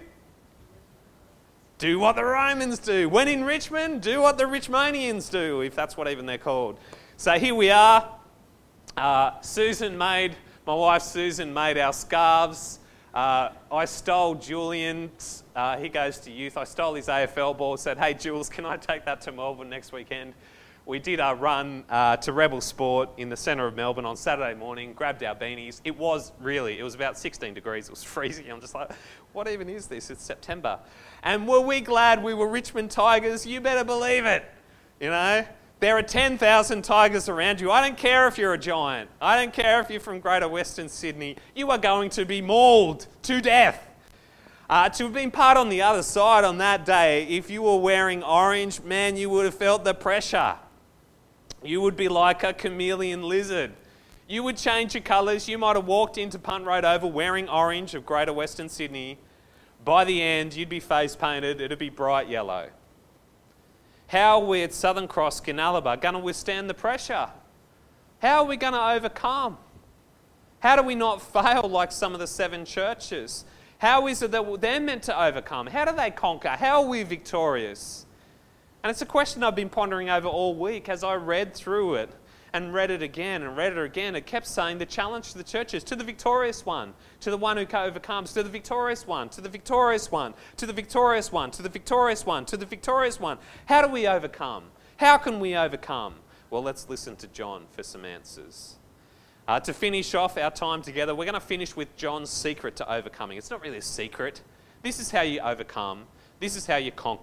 Do what the Romans do. When in Richmond, do what the Richmonians do, if that's what even they're called. So here we are. Uh, Susan made, my wife Susan made our scarves. Uh, I stole Julian's, uh, he goes to youth, I stole his A F L ball, said, hey Jules, can I take that to Melbourne next weekend? We did our run uh, to Rebel Sport in the centre of Melbourne on Saturday morning, grabbed our beanies. It was really, it was about sixteen degrees, it was freezing. I'm just like, what even is this? It's September. And were we glad we were Richmond Tigers? You better believe it, you know. There are ten thousand Tigers around you. I don't care if you're a Giant. I don't care if you're from Greater Western Sydney. You are going to be mauled to death. Uh, to have been part on the other side on that day, if you were wearing orange, man, you would have felt the pressure. You would be like a chameleon lizard. You would change your colours. You might have walked into Punt Road Oval wearing orange of Greater Western Sydney. By the end, you'd be face painted. It'd be bright yellow. How are we at Southern Cross, Ginalaba going to withstand the pressure? How are we going to overcome? How do we not fail like some of the seven churches? How is it that they're meant to overcome? How do they conquer? How are we victorious? And it's a question I've been pondering over all week as I read through it and read it again and read it again. It kept saying the challenge to the churches, to the victorious one, to the one who overcomes, to the victorious one, to the victorious one, to the victorious one, to the victorious one, to the victorious one. How do we overcome? How can we overcome? Well, let's listen to John for some answers. Uh, to finish off our time together, we're going to finish with John's secret to overcoming. It's not really a secret. This is how you overcome. This is how you conquer.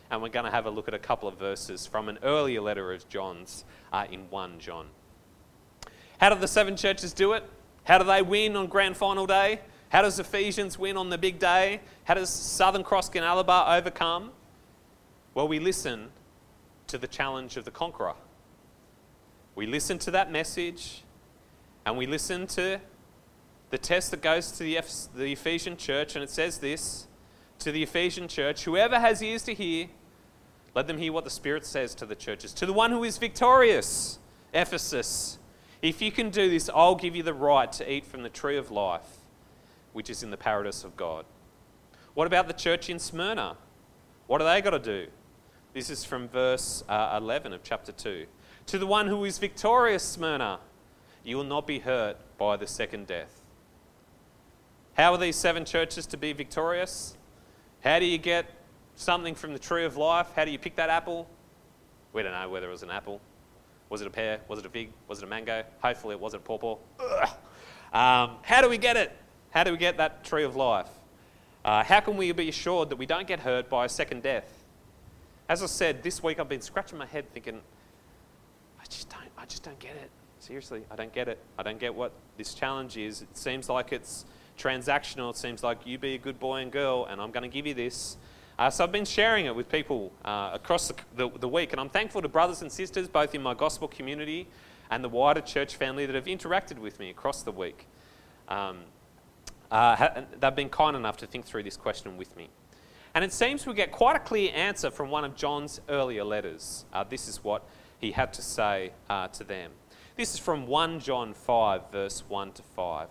and we're going to have a look at a couple of verses from an earlier letter of John's uh, in First John. How do the seven churches do it? How do they win on grand final day? How does Ephesians win on the big day? How does Southern Cross Ginalabar overcome? Well, we listen to the challenge of the conqueror. We listen to that message, and we listen to the test that goes to the, Eph- the Ephesian church, and it says this, to the Ephesian church, whoever has ears to hear, let them hear what the Spirit says to the churches. To the one who is victorious, Ephesus, if you can do this, I'll give you the right to eat from the tree of life, which is in the paradise of God. What about the church in Smyrna? What do they got to do? This is from verse uh, eleven of chapter two. To the one who is victorious, Smyrna, you will not be hurt by the second death. How are these seven churches to be victorious? How do you get something from the tree of life? How do you pick that apple? We don't know whether it was an apple. Was it a pear? Was it a fig? Was it a mango? Hopefully it wasn't a pawpaw. Um, how do we get it? How do we get that tree of life? Uh, how can we be assured that we don't get hurt by a second death? As I said, this week I've been scratching my head thinking, I just don't, I just don't get it. Seriously, I don't get it. I don't get what this challenge is. It seems like it's transactional. It seems like you be a good boy and girl, and I'm going to give you this. Uh, so I've been sharing it with people uh, across the, the, the week, and I'm thankful to brothers and sisters, both in my gospel community and the wider church family, that have interacted with me across the week. Um, uh, ha- they've been kind enough to think through this question with me. And it seems we get quite a clear answer from one of John's earlier letters. Uh, this is what he had to say uh, to them. This is from First John five, verse one to five.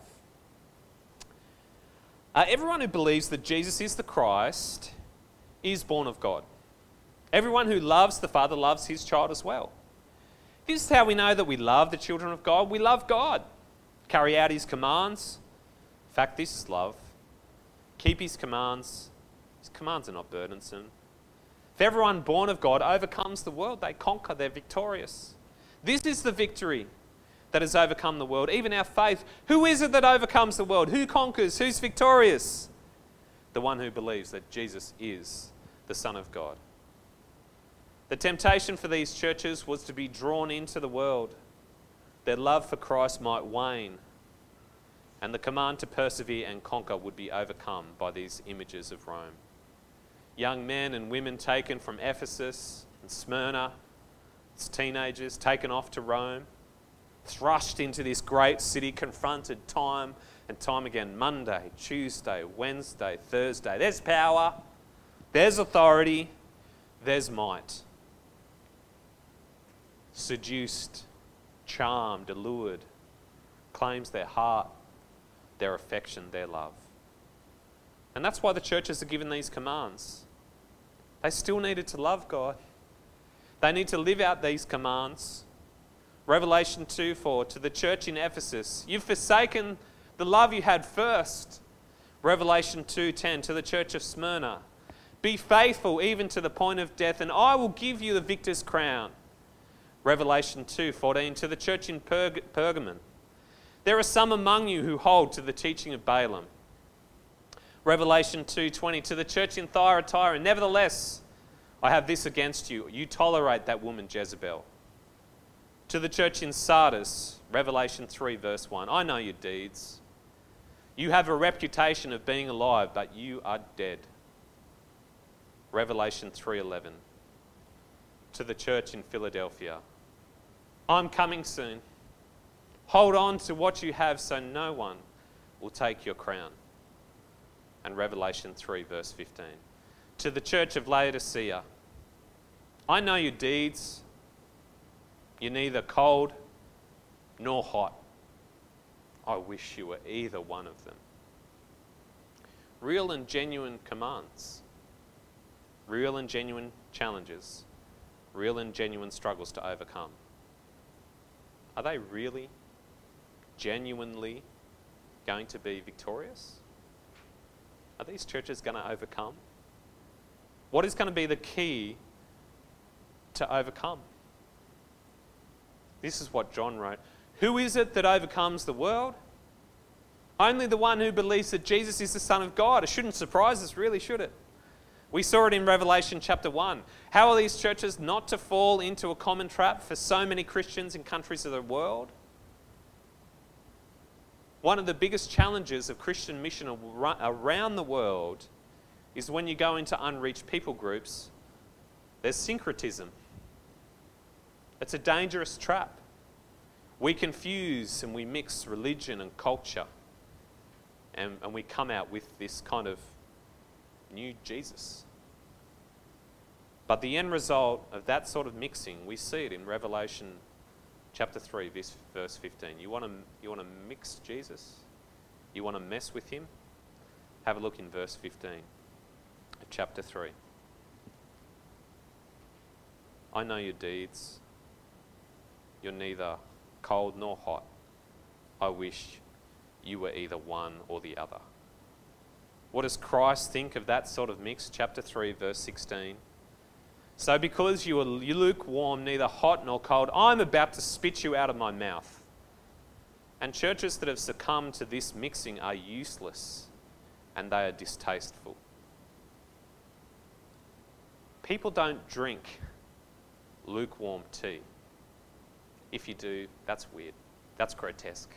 Uh, everyone who believes that Jesus is the Christ is born of God. Everyone who loves the Father loves his child as well. This is how we know that we love the children of God. We love God. Carry out his commands. In fact, this is love. Keep his commands. His commands are not burdensome. If everyone born of God overcomes the world, they conquer, they're victorious. This is the victory that has overcome the world, even our faith. Who is it that overcomes the world? Who conquers? Who's victorious? The one who believes that Jesus is the Son of God. The temptation for these churches was to be drawn into the world. Their love for Christ might wane, and the command to persevere and conquer would be overcome by these images of Rome. Young men and women taken from Ephesus and Smyrna, as teenagers taken off to Rome, thrust into this great city, confronted time and time again, Monday, Tuesday, Wednesday, Thursday. There's power, there's authority, there's might. Seduced, charmed, allured, claims their heart, their affection, their love. And that's why the churches are given these commands. They still needed to love God. They need to live out these commands. Revelation two four, to the church in Ephesus, you've forsaken the love you had first. Revelation two ten, to the church of Smyrna, be faithful even to the point of death, and I will give you the victor's crown. Revelation two fourteen, to the church in Perg- Pergamon, there are some among you who hold to the teaching of Balaam. Revelation two twenty, to the church in Thyatira, nevertheless, I have this against you. You tolerate that woman Jezebel. To the church in Sardis, Revelation three verse one, I know your deeds. You have a reputation of being alive, but you are dead. Revelation three eleven, to the church in Philadelphia, I'm coming soon. Hold on to what you have so no one will take your crown. And Revelation three verse fifteen, to the church of Laodicea, I know your deeds. You're neither cold nor hot. I wish you were either one of them. Real and genuine commands. Real and genuine challenges. Real and genuine struggles to overcome. Are they really, genuinely going to be victorious? Are these churches going to overcome? What is going to be the key to overcome? This is what John wrote. Who is it that overcomes the world? Only the one who believes that Jesus is the Son of God. It shouldn't surprise us, really, should it? We saw it in Revelation chapter one. How are these churches not to fall into a common trap for so many Christians in countries of the world? One of the biggest challenges of Christian mission around the world is when you go into unreached people groups, there's syncretism. It's a dangerous trap. We confuse and we mix religion and culture, and, and we come out with this kind of new Jesus. But the end result of that sort of mixing, we see it in Revelation chapter three, verse fifteen. You want to you want to mix Jesus? You want to mess with him? Have a look in verse fifteen of chapter three. I know your deeds. You're neither cold nor hot. I wish you were either one or the other. What does Christ think of that sort of mix? Chapter three, verse sixteen. So because you are lukewarm, neither hot nor cold, I'm about to spit you out of my mouth. And churches that have succumbed to this mixing are useless and they are distasteful. People don't drink lukewarm tea. If you do, that's weird. That's grotesque.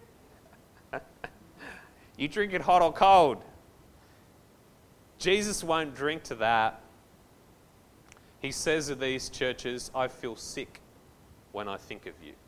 You drink it hot or cold. Jesus won't drink to that. He says of these churches, I feel sick when I think of you.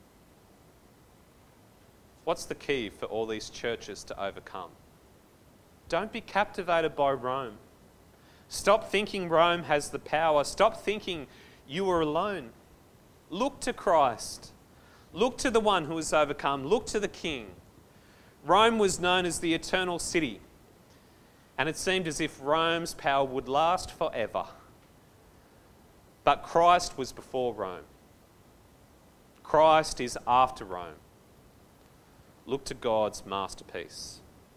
What's the key for all these churches to overcome? Don't be captivated by Rome. Stop thinking Rome has the power. Stop thinking you are alone. Look to Christ. Look to the one who has overcome. Look to the King. Rome was known as the eternal city, and it seemed as if Rome's power would last forever. But Christ was before Rome. Christ is after Rome. Look to God's masterpiece.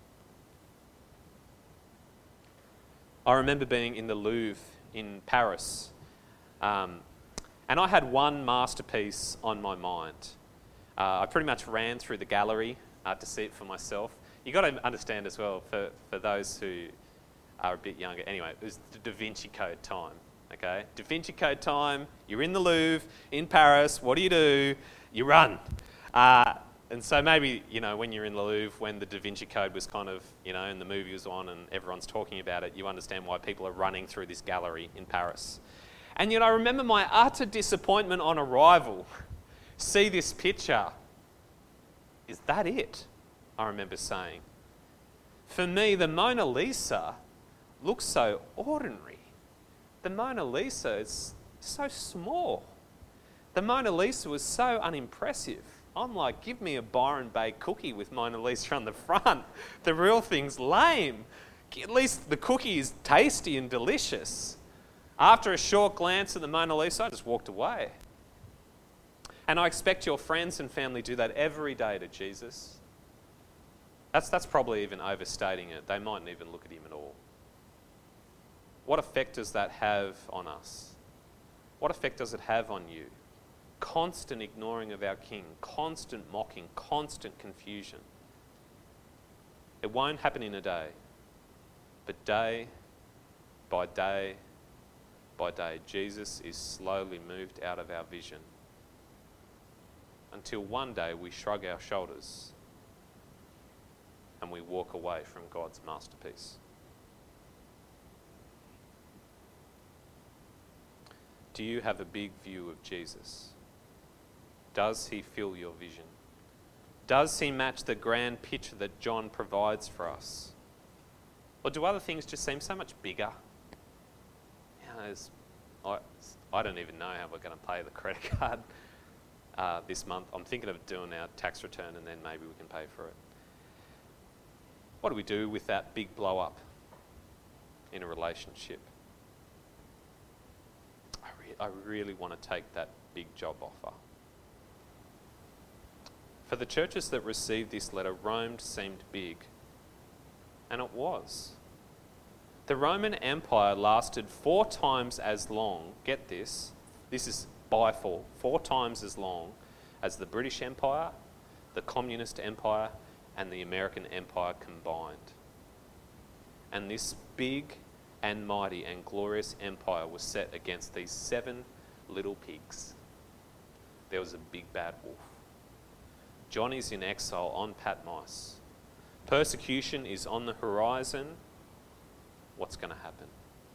I remember being in the Louvre in Paris, um, and I had one masterpiece on my mind. Uh, I pretty much ran through the gallery uh, to see it for myself. You've got to understand as well, for, for those who are a bit younger, anyway, it was the Da Vinci Code time. Okay, Da Vinci Code time, you're in the Louvre, in Paris, what do you do? You run. Uh, and so maybe, you know, when you're in the Louvre, when the Da Vinci Code was kind of, you know, and the movie was on and everyone's talking about it, you understand why people are running through this gallery in Paris. And yet I remember my utter disappointment on arrival. See this picture. Is that it? I remember saying. For me, the Mona Lisa looks so ordinary. The Mona Lisa is so small. The Mona Lisa was so unimpressive. I'm like, give me a Byron Bay cookie with Mona Lisa on the front. The real thing's lame. At least the cookie is tasty and delicious. After a short glance at the Mona Lisa, I just walked away. And I expect your friends and family do that every day to Jesus. That's, that's probably even overstating it. They mightn't even look at him at all. What effect does that have on us? What effect does it have on you? Constant ignoring of our King, constant mocking, constant confusion. It won't happen in a day, but day by day by day, Jesus is slowly moved out of our vision until one day we shrug our shoulders and we walk away from God's masterpiece. Do you have a big view of Jesus? Does he fill your vision? Does he match the grand picture that John provides for us? Or do other things just seem so much bigger? You know, I, I don't even know how we're going to pay the credit card uh, this month. I'm thinking of doing our tax return and then maybe we can pay for it. What do we do with that big blow up in a relationship? I, re- I really want to take that big job offer. For the churches that received this letter, Rome seemed big, and it was. The Roman Empire lasted four times as long, get this, this is by four, four times as long as the British Empire, the Communist Empire, and the American Empire combined. And this big and mighty and glorious empire was set against these seven little pigs. There was a big bad wolf. John is in exile on Patmos. Persecution is on the horizon. What's going to happen?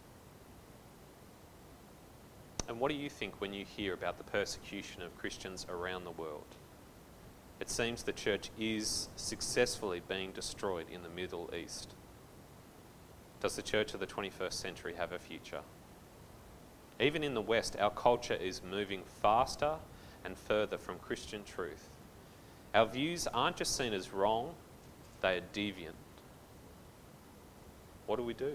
And what do you think when you hear about the persecution of Christians around the world? It seems the church is successfully being destroyed in the Middle East. Does the church of the twenty-first century have a future? Even in the West, our culture is moving faster and further from Christian truth. Our views aren't just seen as wrong, they are deviant. What do we do?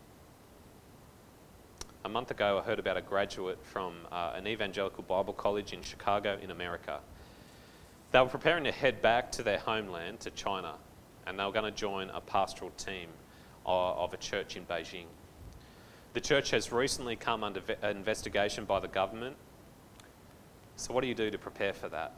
A month ago, I heard about a graduate from uh, an evangelical Bible college in Chicago in America. They were preparing to head back to their homeland, to China, and they were going to join a pastoral team of, of a church in Beijing. The church has recently come under ve- investigation by the government. So what do you do to prepare for that?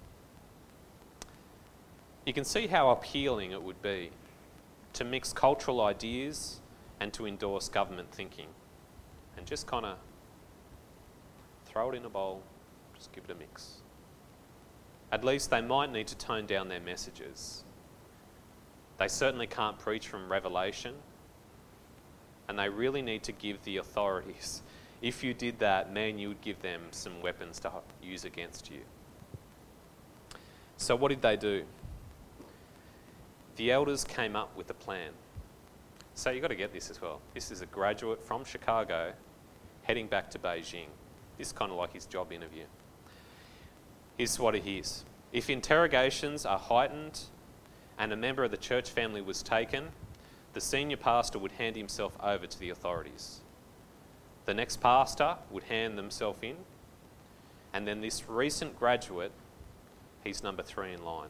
You can see how appealing it would be to mix cultural ideas and to endorse government thinking. And just kind of throw it in a bowl, just give it a mix. At least they might need to tone down their messages. They certainly can't preach from Revelation, and they really need to give the authorities. If you did that, man, you would give them some weapons to use against you. So what did they do? The elders came up with a plan. So you've got to get this as well. This is a graduate from Chicago heading back to Beijing. This is kind of like his job interview. Here's what it is. If interrogations are heightened and a member of the church family was taken, the senior pastor would hand himself over to the authorities. The next pastor would hand themselves in, and then this recent graduate, he's number three in line.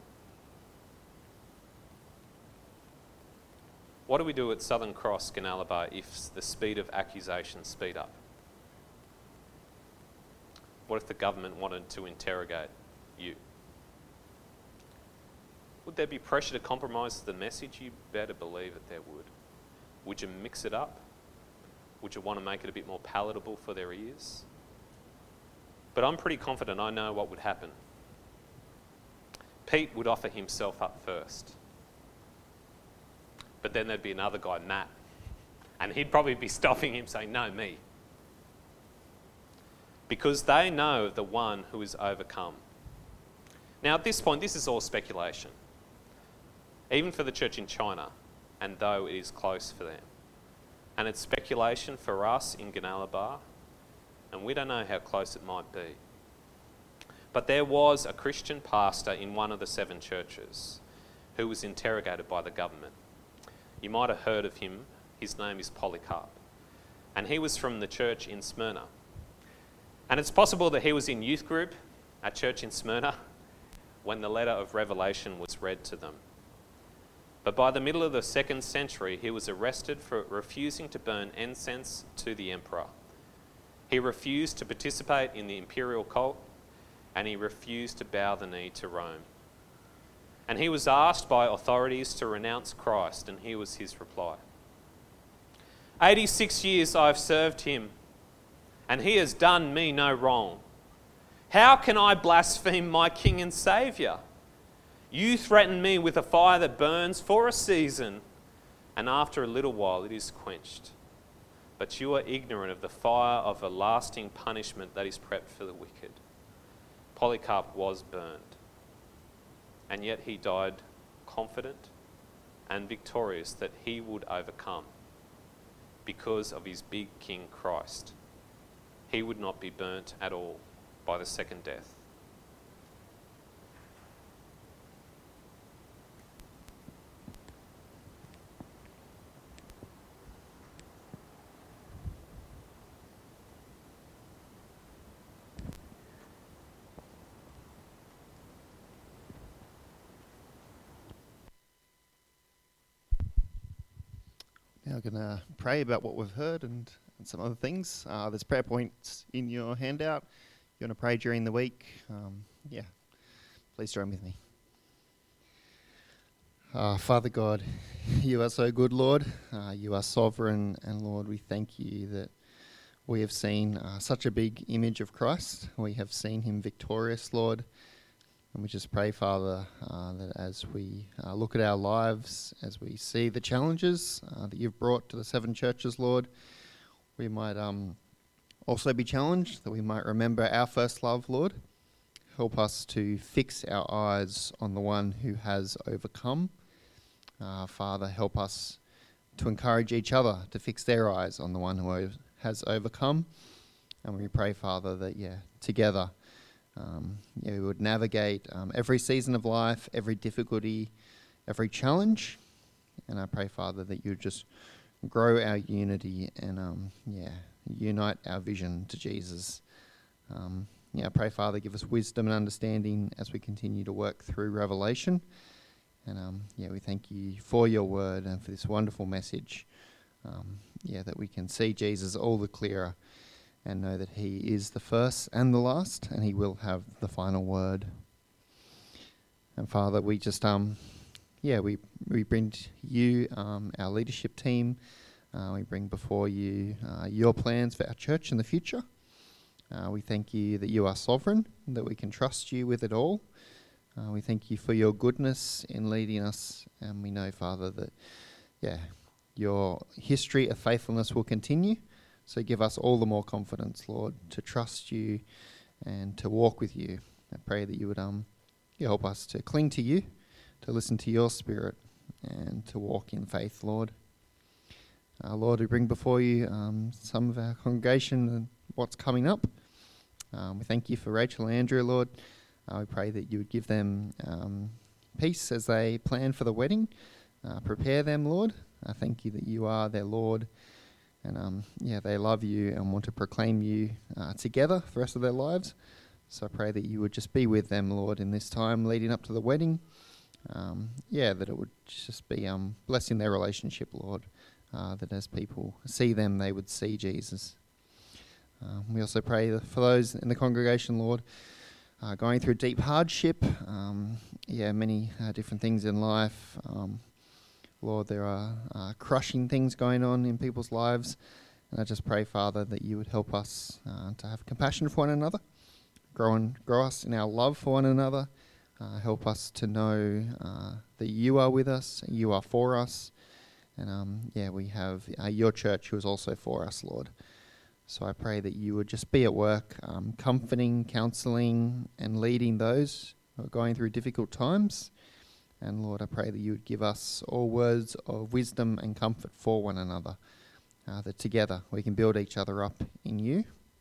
What do we do at Southern Cross, Ginalabar, if the speed of accusations speed up? What if the government wanted to interrogate you? Would there be pressure to compromise the message? You better believe it there would. Would you mix it up? Would you want to make it a bit more palatable for their ears? But I'm pretty confident I know what would happen. Pete would offer himself up first. But then there'd be another guy, Matt, and he'd probably be stopping him saying, no, me. Because they know the one who is overcome. Now at this point, this is all speculation. Even for the church in China, and though it is close for them. And it's speculation for us in Ginalabar, and we don't know how close it might be. But there was a Christian pastor in one of the seven churches who was interrogated by the government. You might have heard of him. His name is Polycarp. And he was from the church in Smyrna. And it's possible that he was in youth group at church in Smyrna when the letter of Revelation was read to them. But by the middle of the second century, he was arrested for refusing to burn incense to the emperor. He refused to participate in the imperial cult, and he refused to bow the knee to Rome. And he was asked by authorities to renounce Christ, and here was his reply. eighty-six years I've served him, and he has done me no wrong. How can I blaspheme my King and Saviour? You threaten me with a fire that burns for a season, and after a little while it is quenched. But you are ignorant of the fire of a lasting punishment that is prepped for the wicked. Polycarp was burned, and yet he died confident and victorious that he would overcome because of his big King Christ. He would not be burnt at all by the second death. Now we're going to pray about what we've heard and, and some other things. Uh, there's prayer points in your handout. You want to pray during the week? Um, yeah, please join with me. Uh, Father God, you are so good, Lord. Uh, you are sovereign, and Lord, we thank you that we have seen uh, such a big image of Christ. We have seen him victorious, Lord. And we just pray, Father, uh, that as we uh, look at our lives, as we see the challenges uh, that you've brought to the seven churches, Lord, we might um, also be challenged, that we might remember our first love, Lord. Help us to fix our eyes on the one who has overcome. Uh, Father, help us to encourage each other to fix their eyes on the one who has overcome. And we pray, Father, that, yeah, together, um, yeah, we would navigate um, every season of life, every difficulty, every challenge. And I pray, Father, that you just grow our unity and, um, yeah, unite our vision to Jesus. Um, yeah, I pray, Father, give us wisdom and understanding as we continue to work through Revelation. And, um, yeah, we thank you for your word and for this wonderful message. Um, yeah, that we can see Jesus all the clearer and know that he is the first and the last, and he will have the final word. And Father, we just, um, yeah, we, we bring to you um, our leadership team. Uh, we bring before you uh, your plans for our church in the future. Uh, we thank you that you are sovereign, that we can trust you with it all. Uh, we thank you for your goodness in leading us, and we know, Father, that, yeah, your history of faithfulness will continue. So give us all the more confidence, Lord, to trust you and to walk with you. I pray that you would um, you help us to cling to you, to listen to your spirit, and to walk in faith, Lord. Uh, Lord, we bring before you um, some of our congregation and what's coming up. Um, we thank you for Rachel and Andrew, Lord. Uh, we pray that you would give them um, peace as they plan for the wedding. Uh, prepare them, Lord. I thank you that you are their Lord. And um, yeah, they love you and want to proclaim you uh, together for the rest of their lives. So I pray that you would just be with them, Lord, in this time leading up to the wedding. Um, yeah, that it would just be um, blessing their relationship, Lord. Uh, that as people see them, they would see Jesus. Uh, we also pray for those in the congregation, Lord, uh, going through deep hardship. Um, yeah, many uh, different things in life. Um, Lord, there are uh, crushing things going on in people's lives. And I just pray, Father, that you would help us uh, to have compassion for one another, grow, and, grow us in our love for one another, uh, help us to know uh, that you are with us, you are for us. And um, yeah, we have uh, your church who is also for us, Lord. So I pray that you would just be at work, um, comforting, counselling, and leading those who are going through difficult times. And Lord, I pray that you would give us all words of wisdom and comfort for one another, uh, that together we can build each other up in you.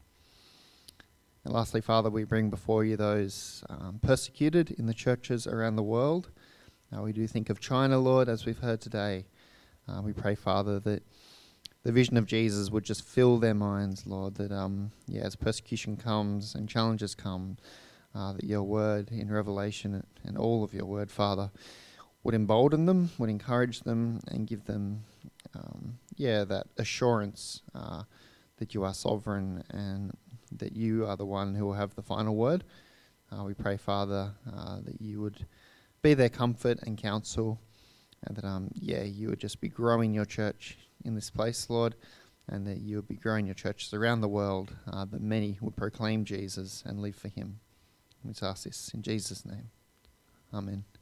And lastly, Father, we bring before you those um, persecuted in the churches around the world. Uh, we do think of China, Lord, as we've heard today. Uh, we pray, Father, that the vision of Jesus would just fill their minds, Lord, that um, yeah, as persecution comes and challenges come, uh, that your word in Revelation and all of your word, Father, would embolden them, would encourage them, and give them, um, yeah, that assurance uh, that you are sovereign and that you are the one who will have the final word. Uh, we pray, Father, uh, that you would be their comfort and counsel, and that, um, yeah, you would just be growing your church in this place, Lord, and that you would be growing your churches around the world, uh, that many would proclaim Jesus and live for him. We ask this in Jesus' name. Amen.